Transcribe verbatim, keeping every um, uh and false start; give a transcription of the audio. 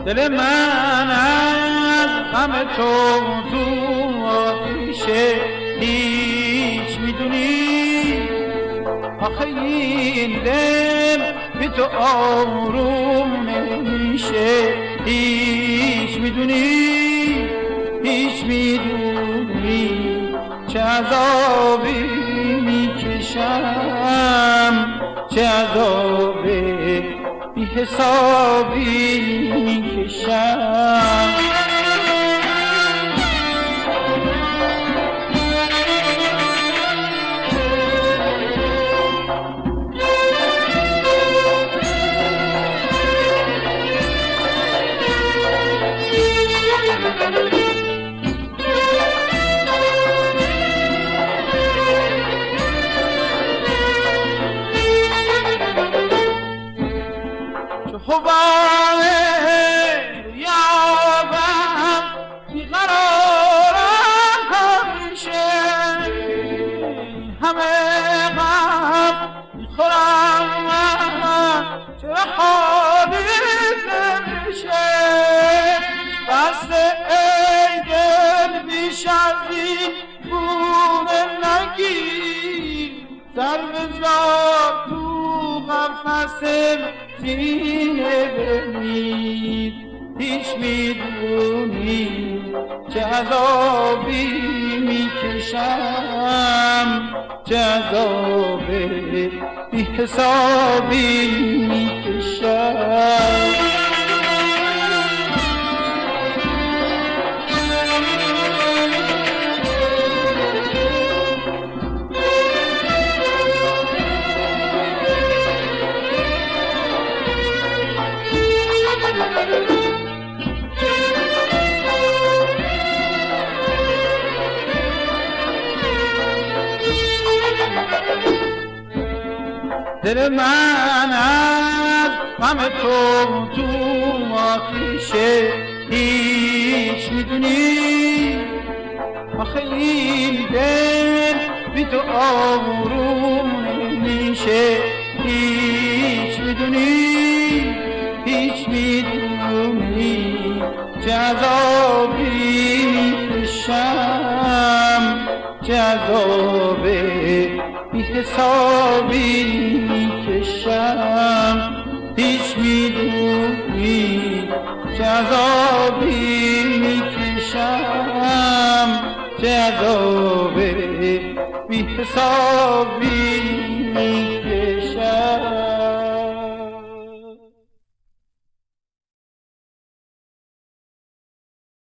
دل من از غم تو تو آتیشه هیچ میدونی آخه این دل بی تو آروم نمیشه هیچ میدونی هیچ میدونی چه عذابی میکشم چه عذاب بی حسابی میکشم خوبان یابم بیقرارم همیشه همه غم میخورم من چرا حالی نمیشه بس ای دل بیش از این گونه نگیر سر بذار تو قفس سینه بمیر هیچ میدونی چه عذابی میکشم چه عذاب بی حسابی میکشم دل من از غم تو تو آتیشه هیچ میدونی آخه این دل بی تو آروم نمیشه هیچ میدونی هیچ میدونی چه عذابی میکشم چه عذاب بی حسابی میکشم هیچ میدونی چه عذابی میکشم چه عذاب بی حسابی